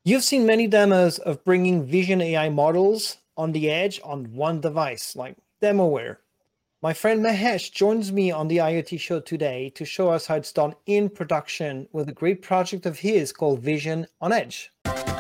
You've seen many demos of bringing Vision AI models on the edge on one device, like DemoWare. My friend Mahesh joins me on the IoT show today to show us how it's done in production with a great project of his called Vision on Edge.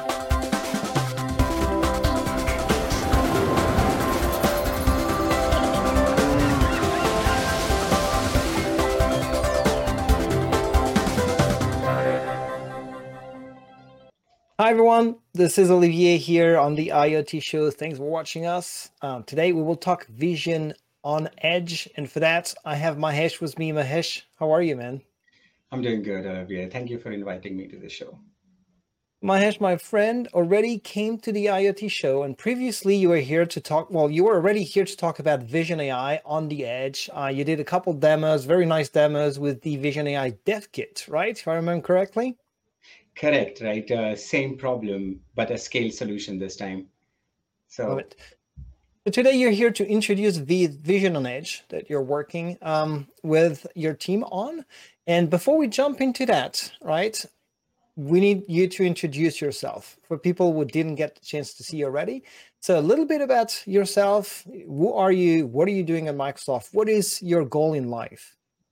Hi everyone, this is Olivier here on the IoT show. Thanks for watching us. Today we will talk Vision on Edge, and for that I have Mahesh with me. Mahesh, how are you, man? I'm doing good, Olivier. Thank you for inviting me to the show. Mahesh, my friend, already came to the IoT show, and previously you were here to talk. Well, you were already here to talk about Vision AI on the Edge. You did a couple demos, very nice demos with the Vision AI Dev Kit, right? If I remember correctly. Correct, right? Same problem, but a scale solution this time. Love So, it. So today you're here to introduce the Vision on Edge that you're working with your team on. And before we jump into that, right, we need you to introduce yourself for people who didn't get the chance to see already. So a little bit about yourself. Who are you? What are you doing at Microsoft? What is your goal in life?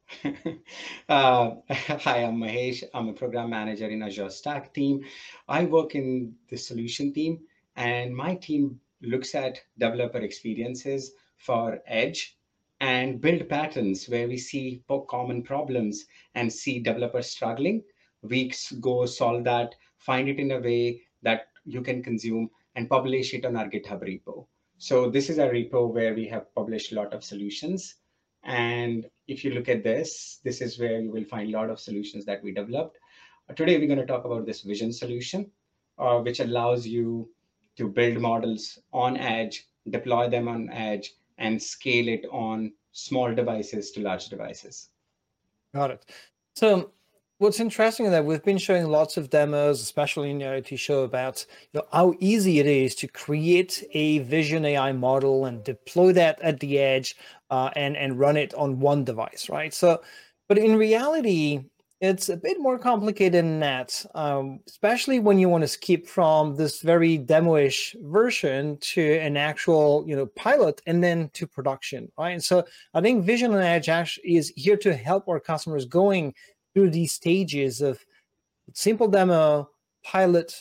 hi, I'm Mahesh. I'm a program manager in Azure Stack team. I work in the solution team, and my team looks at developer experiences for Edge and build patterns where we see common problems and see developers struggling. We go solve that, find it in a way that you can consume, and publish it on our GitHub repo. So this is a repo where we have published a lot of solutions, and if you look at this, this is where you will find a lot of solutions that we developed. Today, we're going to talk about this vision solution, which allows you to build models on edge, deploy them on edge, and scale it on small devices to large devices. Got it. So what's interesting is that we've been showing lots of demos, especially in the IoT show, about how easy it is to create a Vision AI model and deploy that at the edge and run it on one device, right? So, but in reality, it's a bit more complicated than that, especially when you want to skip from this very demo-ish version to an actual, pilot and then to production, right? And so I think Vision on Edge actually is here to help our customers going through these stages of simple demo, pilot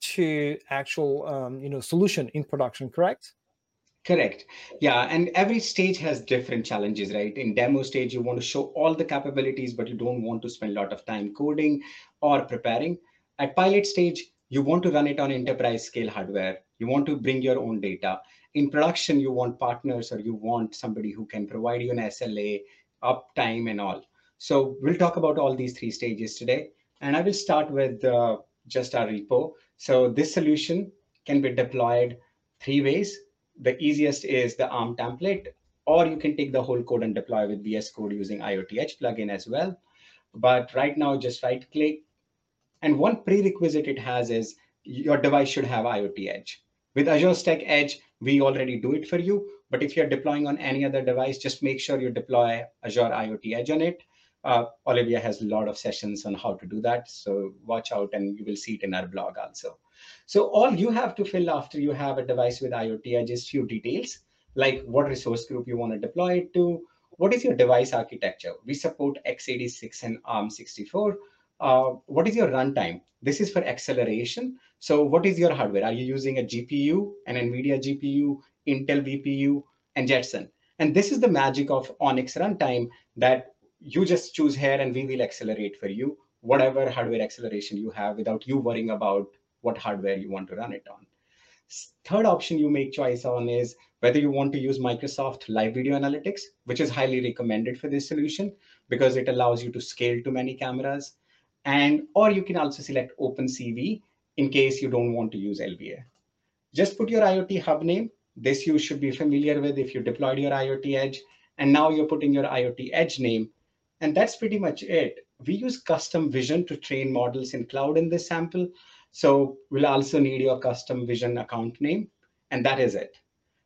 to actual, solution in production. Correct? Correct. Yeah, and every stage has different challenges, right? In demo stage, you want to show all the capabilities, but you don't want to spend a lot of time coding or preparing. At pilot stage, you want to run it on enterprise scale hardware. You want to bring your own data. In production, you want partners or you want somebody who can provide you an SLA, uptime, and all. So we'll talk about all these three stages today. And I will start with just our repo. So this solution can be deployed three ways. The easiest is the ARM template, or you can take the whole code and deploy with VS Code using IoT Edge plugin as well. But right now, just right click. And one prerequisite it has is your device should have IoT Edge. With Azure Stack Edge, we already do it for you. But if you're deploying on any other device, just make sure you deploy Azure IoT Edge on it. Olivia has a lot of sessions on how to do that. So watch out and you will see it in our blog also. So all you have to fill after you have a device with IoT Edge is few details, like what resource group you want to deploy it to, what is your device architecture. We support x86 and ARM64. What is your runtime? This is for acceleration. So what is your hardware? Are you using a GPU, an NVIDIA GPU, Intel VPU, and Jetson? And this is the magic of Onyx runtime, that you just choose here and we will accelerate for you whatever hardware acceleration you have without you worrying about what hardware you want to run it on. Third option you make choice on is whether you want to use Microsoft Live Video Analytics, which is highly recommended for this solution because it allows you to scale to many cameras. And or you can also select OpenCV in case you don't want to use LVA. Just put your IoT hub name. This you should be familiar with if you deployed your IoT Edge. And now you're putting your IoT Edge name. And that's pretty much it. We use custom vision to train models in cloud in this sample. So we'll also need your custom vision account name. And that is it.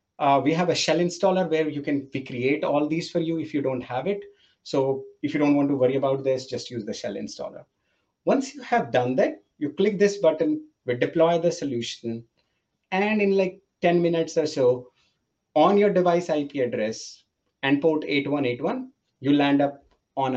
We have a shell installer where we create all these for you if you don't have it. So if you don't want to worry about this, just use the shell installer. Once you have done that, you click this button we deploy the solution, and in like 10 minutes or so, on your device IP address and port 8181, you land up on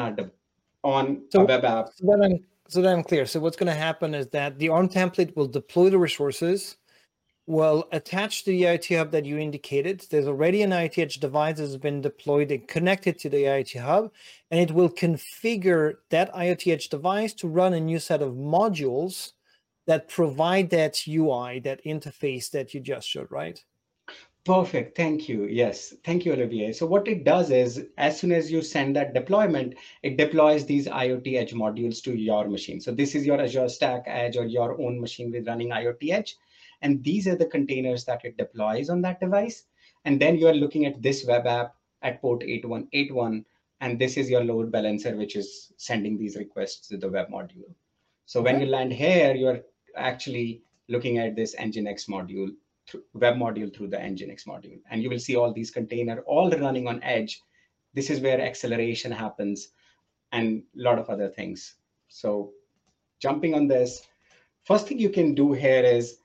on a So, web app. so that I'm clear. So what's going to happen is that the ARM template will deploy the resources, will attach to the IoT hub that you indicated. There's already an IoT Edge device that has been deployed and connected to the IoT hub, and it will configure that IoT Edge device to run a new set of modules that provide that UI, that interface that you just showed, right? Perfect. Thank you. Yes. Thank you, Olivier. So what it does is, as soon as you send that deployment, it deploys these IoT Edge modules to your machine. So this is your Azure Stack Edge or your own machine with running IoT Edge. And these are the containers that it deploys on that device. And then you are looking at this web app at port 8181. And this is your load balancer, which is sending these requests to the web module. So when you land here, you're actually looking at this Nginx module, web module through the Nginx module. And you will see all these containers all running on Edge. This is where acceleration happens and a lot of other things. So jumping on this, first thing you can do here is,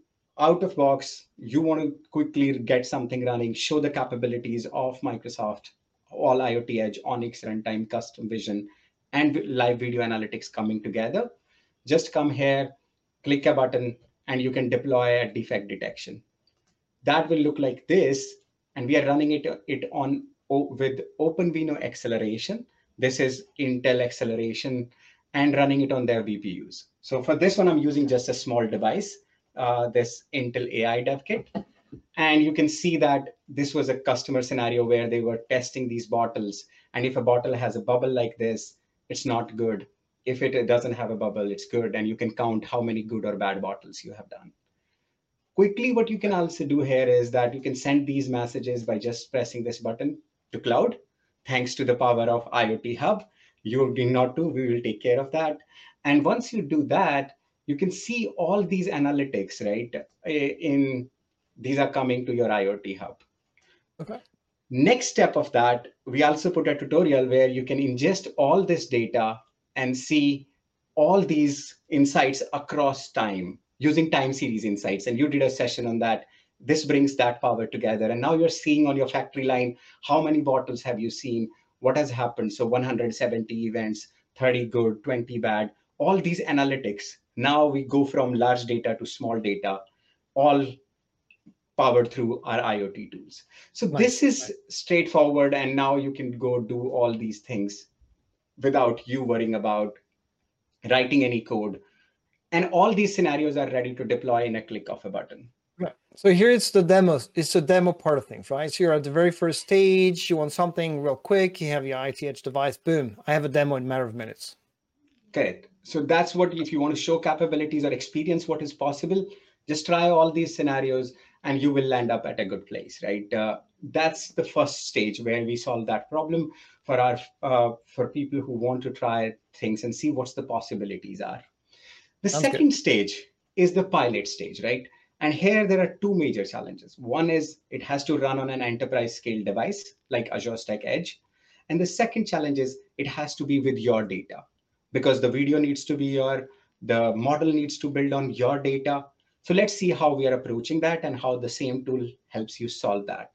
out of box, you want to quickly get something running, show the capabilities of Microsoft, all IoT Edge, Onyx Runtime, Custom Vision, and live video analytics coming together. Just come here, click a button, and you can deploy a defect detection. That will look like this, and we are running it on with OpenVINO acceleration. This is Intel acceleration, and running it on their VPUs. So for this one, I'm using just a small device, this Intel AI Dev Kit. And you can see that this was a customer scenario where they were testing these bottles. And if a bottle has a bubble like this, it's not good. If it doesn't have a bubble, it's good. And you can count how many good or bad bottles you have done. Quickly, what you can also do here is that you can send these messages by just pressing this button to cloud. Thanks to the power of IoT Hub, you need not to, we will take care of that. And once you do that, you can see all these analytics, right? These are coming to your IoT Hub. Okay. Next step of that, we also put a tutorial where you can ingest all this data and see all these insights across time using time series insights. And you did a session on that. This brings that power together. And now you're seeing on your factory line, how many bottles have you seen? What has happened? So 170 events, 30 good, 20 bad, all these analytics. Now we go from large data to small data, all powered through our IoT tools. So this is straightforward. And now you can go do all these things without you worrying about writing any code. And all these scenarios are ready to deploy in a click of a button. Right. So here it's the demo. It's the demo part of things, right? So you're at the very first stage. You want something real quick. You have your IoT Edge device. Boom! I have a demo in a matter of minutes. Correct. So that's what, if you want to show capabilities or experience what is possible, just try all these scenarios and you will land up at a good place, right? That's the first stage where we solve that problem for for people who want to try things and see what's the possibilities are. The second stage is the pilot stage, right? And here there are two major challenges. One is it has to run on an enterprise scale device like Azure Stack Edge. And the second challenge is it has to be with your data, because the video needs to be the model needs to build on your data. So let's see how we are approaching that and how the same tool helps you solve that.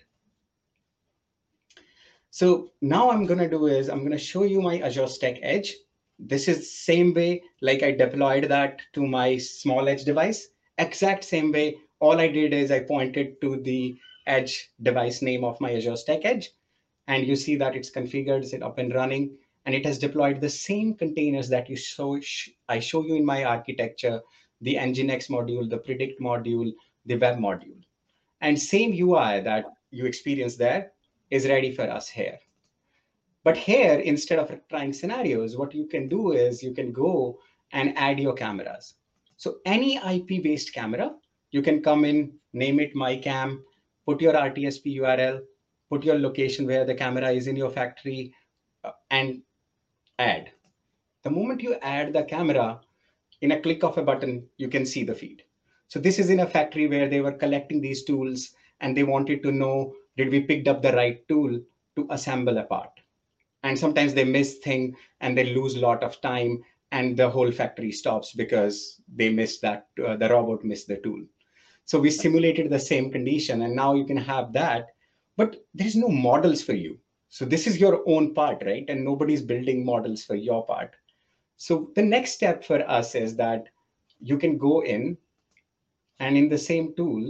So now I'm going to do is I'm going to show you my Azure Stack Edge. This is same way like I deployed that to my small edge device. Exact same way. All I did is I pointed to the edge device name of my Azure Stack Edge. And you see that it's configured, it's up and running. And it has deployed the same containers that I show you in my architecture, the Nginx module, the predict module, the web module. And same UI that you experienced there is ready for us here. But here, instead of trying scenarios, what you can do is you can go and add your cameras. So any IP-based camera, you can come in, name it MyCam, put your RTSP URL, put your location where the camera is in your factory, and add. The moment you add the camera, in a click of a button, you can see the feed. So this is in a factory where they were collecting these tools and they wanted to know, did we picked up the right tool to assemble a part? And sometimes they miss things and they lose a lot of time and the whole factory stops because they missed that, the robot missed the tool. So we simulated the same condition, and now you can have that, but there's no models for you. So this is your own part, right? And nobody's building models for your part. So the next step for us is that you can go in, and in the same tool,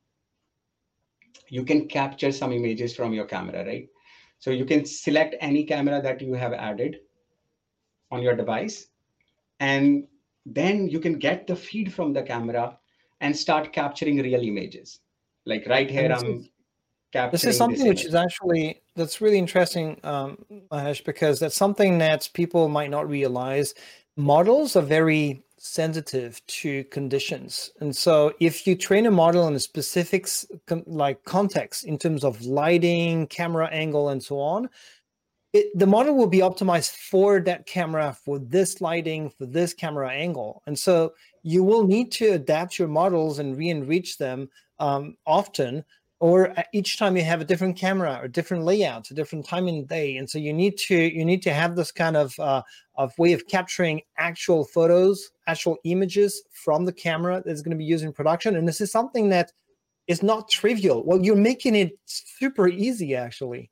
you can capture some images from your camera, right? So you can select any camera that you have added on your device, and then you can get the feed from the camera and start capturing real images. Like right And here, I'm this is capturing this something which is image. actually that's really interesting, Mahesh, because that's something that people might not realize. Models are very sensitive to conditions, and so if you train a model in a specific like context in terms of lighting, camera angle, and so on, the model will be optimized for that camera, for this lighting, for this camera angle, and so you will need to adapt your models and re-enrich them often, or each time you have a different camera or different layouts, a different time in the day, and so you need to have this kind of way of capturing actual photos, actual images from the camera that's going to be used in production, and this is something that is not trivial. Well, you're making it super easy, actually.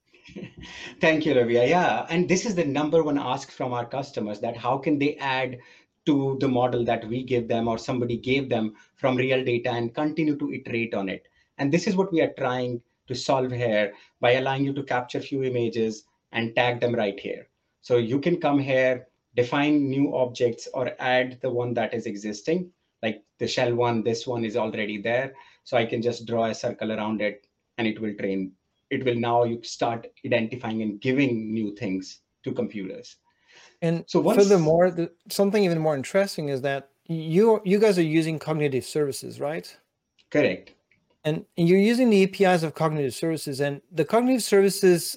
Thank you, Ravia. Yeah, and this is the number one ask from our customers, that how can they add to the model that we give them or somebody gave them from real data and continue to iterate on it. And this is what we are trying to solve here by allowing you to capture few images and tag them right here. So you can come here, define new objects or add the one that is existing, like the shell one, this one is already there. So I can just draw a circle around it and it will train. It will now you start identifying and giving new things to computers. And So once, furthermore, something even more interesting is that you guys are using cognitive services, right? correct. And you're using the APIs of cognitive services, and the cognitive services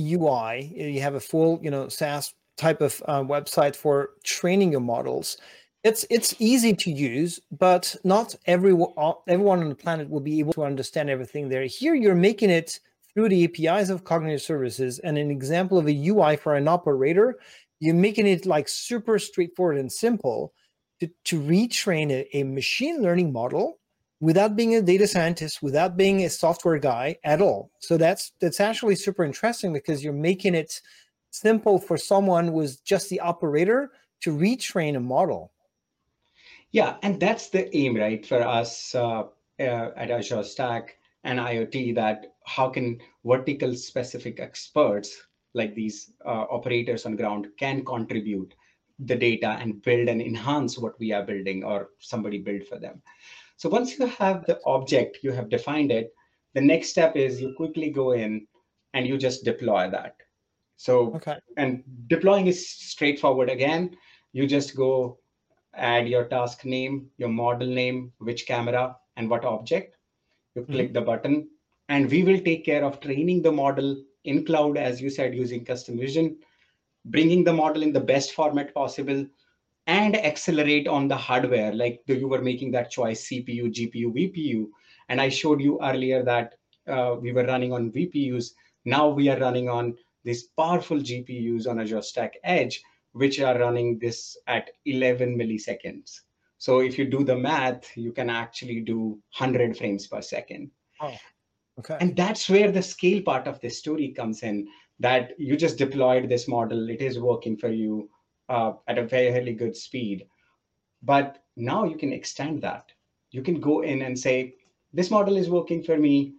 UI. You have a full, SaaS type of website for training your models. It's easy to use, but not everyone on the planet will be able to understand everything there. Here, you're making it through the APIs of cognitive services, and an example of a UI for an operator. You're making it like super straightforward and simple to retrain a machine learning model without being a data scientist, without being a software guy at all. So that's actually super interesting, because you're making it simple for someone who's just the operator to retrain a model. Yeah, and that's the aim, right, for us at Azure Stack and IoT, that how can vertical specific experts like these operators on ground can contribute the data and build and enhance what we are building or somebody build for them. So once you have the object, you have defined it, the next step is you quickly go in and you just deploy that. So, Okay. and deploying is straightforward. Again, you just go add your task name, your model name, which camera, and what object. You Mm-hmm. click the button, and we will take care of training the model in cloud, as you said, using custom vision, bringing the model in the best format possible, and accelerate on the hardware. Like you were making that choice, CPU, GPU, VPU. And I showed you earlier that we were running on VPUs. Now we are running on these powerful GPUs on Azure Stack Edge, which are running this at 11 milliseconds. So if you do the math, you can actually do 100 frames per second. Oh, okay. And that's where the scale part of this story comes in, that you just deployed this model, it is working for you at a fairly good speed. But now you can extend that. You can go in and say, this model is working for me,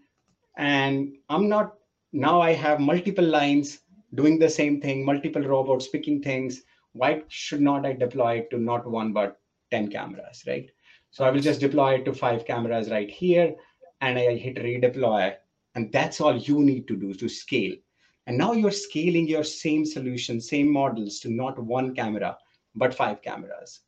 and I'm not, now I have multiple lines doing the same thing, multiple robots picking things. Why should not I deploy it to not one, but 10 cameras, right? So I will just Nice. deploy it to 5 cameras right here, and I hit redeploy. And that's all you need to do to scale. And now you're scaling your same solution, same models to not one camera, but 5 cameras.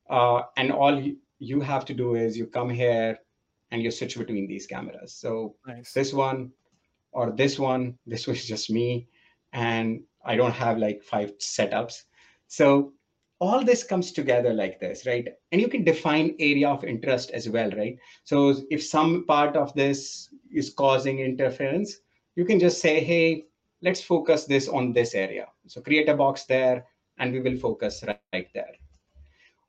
And all you have to do is you come here and you switch between these cameras. So Nice. this one or this one, this was just me, and I don't have like 5 setups. So all this comes together like this, right? And you can define area of interest as well, right? So if some part of this is causing interference, you can just say, hey, let's focus this on this area. So create a box there, and we will focus right there.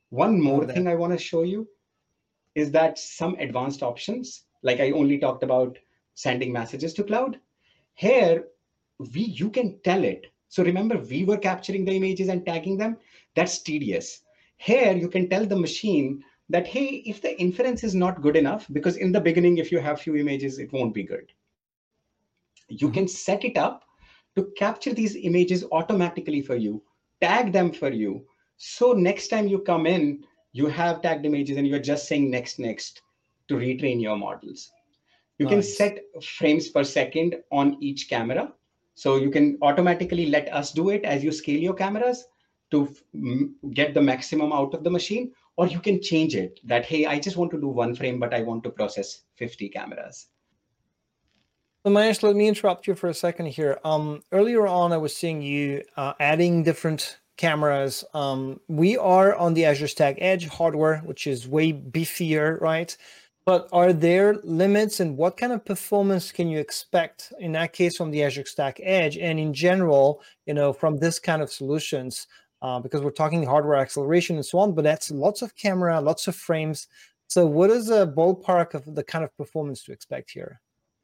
One more Love that. thing I want to show you is that some advanced options, like I only talked about sending messages to cloud. Here, you can tell it. So remember, we were capturing the images and tagging them. That's tedious. Here, you can tell the machine that, hey, if the inference is not good enough, because in the beginning, if you have few images, it won't be good. You can Mhm. set it up to capture these images automatically for you, tag them for you. So next time you come in, you have tagged images and you're just saying next, next to retrain your models. You can Nice. set frames per second on each camera. So you can automatically let us do it as you scale your cameras to get the maximum out of the machine. Or you can change it that, hey, I just want to do one frame, but I want to process 50 cameras. So Mahesh, let me interrupt you for a second here. Earlier on, I was seeing you adding different cameras. We are on the Azure Stack Edge hardware, which is way beefier, right? But are there limits, and what kind of performance can you expect in that case from the Azure Stack Edge, and in general, from this kind of solutions? Because we're talking hardware acceleration and so on, but that's lots of camera, lots of frames. So, what is a ballpark of the kind of performance to expect here?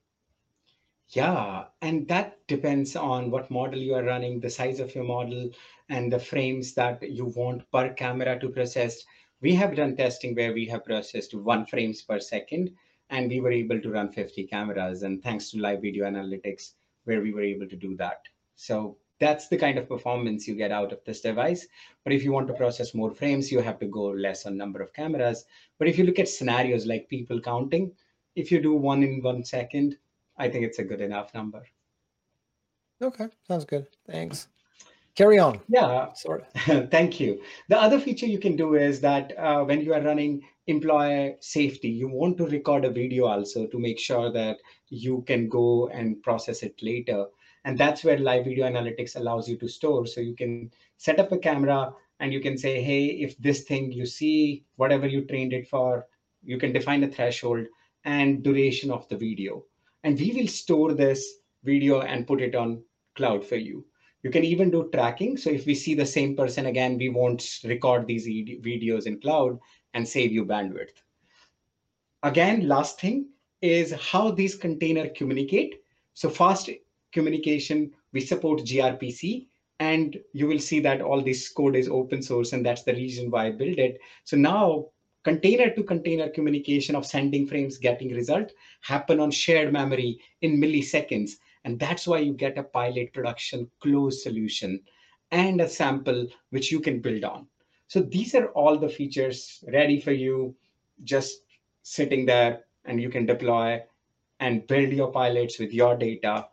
Yeah, and that depends on what model you are running, the size of your model, and the frames that you want per camera to process. We have done testing where we have processed 1 frames per second, and we were able to run 50 cameras. And thanks to live video analytics, where we were able to do that. So that's the kind of performance you get out of this device. But if you want to process more frames, you have to go less on number of cameras. But if you look at scenarios like people counting, if you do one in 1 second, I think it's a good enough number. Okay, sounds good. Thanks. Carry on. Yeah, Sorry. thank you. The other feature you can do is that when you are running employee safety, you want to record a video also to make sure that you can go and process it later. And that's where live video analytics allows you to store. So you can set up a camera and you can say, hey, if this thing you see, whatever you trained it for, you can define a threshold and duration of the video. And we will store this video and put it on cloud for you. You can even do tracking. So if we see the same person again, we won't record these videos in cloud and save you bandwidth. Again, last thing is how these container communicate. So fast communication, we support gRPC, and you will see that all this code is open source, and that's the reason why I built it. So now container to container communication of sending frames, getting result happen on shared memory in milliseconds. And that's why you get a pilot production closed solution and a sample which you can build on. So these are all the features ready for you, just sitting there, and you can deploy and build your pilots with your data.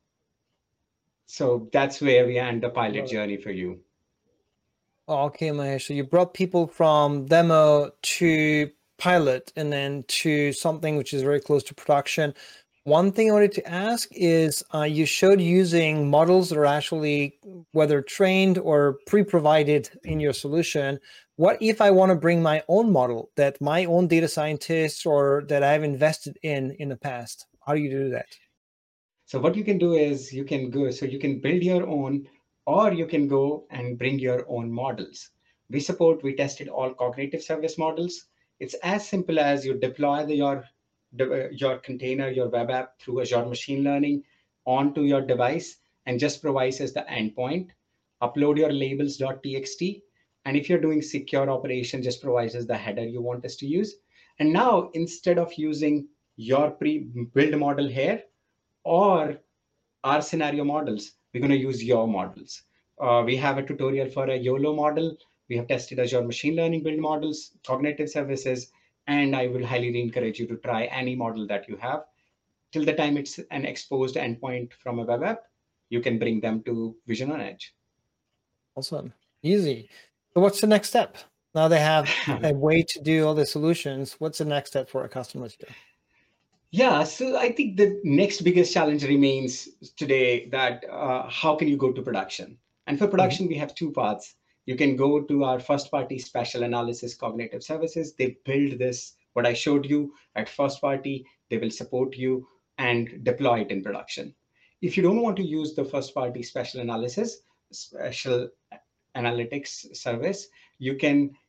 So that's where we end the pilot Love it. journey for you. Okay, Mahesh. So you brought people from demo to pilot and then to something which is very close to production. One thing I wanted to ask is you showed using models that are actually whether trained or pre-provided in your solution. What if I want to bring my own model that my own data scientists or that I've invested in the past? How do you do that? So what you can do is you can go, so you can build your own, or you can go and bring your own models. We tested all cognitive service models. It's as simple as you deploy your container, your web app through Azure Machine Learning onto your device and just provides as the endpoint. Upload your labels.txt. And if you're doing secure operation, just provides as the header you want us to use. And now instead of using your pre-built model here, or our scenario models, we're going to use your models. We have a tutorial for a YOLO model. We have tested Azure Machine Learning build models, cognitive services, and I will highly encourage you to try any model that you have. Till the time it's an exposed endpoint from a web app, you can bring them to Vision on Edge. Awesome. Easy. So what's the next step? Now they have a way to do all the solutions. What's the next step for our customers here? Yeah, so I think the next biggest challenge remains today that how can you go to production? And for Mhm. production, we have two paths. You can go to our first party special analysis cognitive services. They build this, what I showed you at first party, they will support you and deploy it in production. If you don't want to use the first party special analysis, special analytics service, you can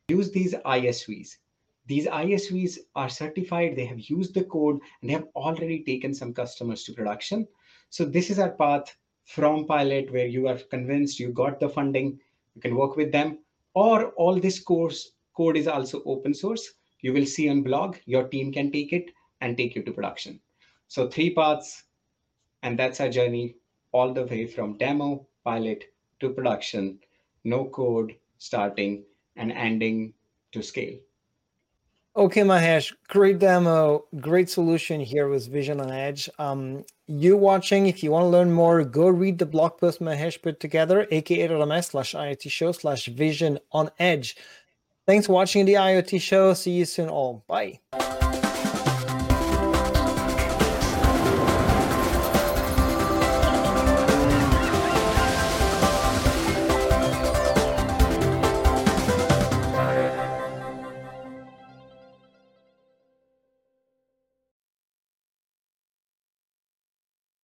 use these ISVs. These ISVs are certified, they have used the code, and they have already taken some customers to production. So this is our path from pilot where you are convinced you got the funding, you can work with them, or all this course code is also open source. You will see on blog, your team can take it and take you to production. So three paths, and that's our journey all the way from demo, pilot to production, no code, starting and ending to scale. Okay, Mahesh, great demo, great solution here with Vision on Edge. You watching, if you want to learn more, go read the blog post Mahesh put together, aka.ms/IoT show/Vision on Edge. Thanks for watching the IoT show. See you soon all. Bye.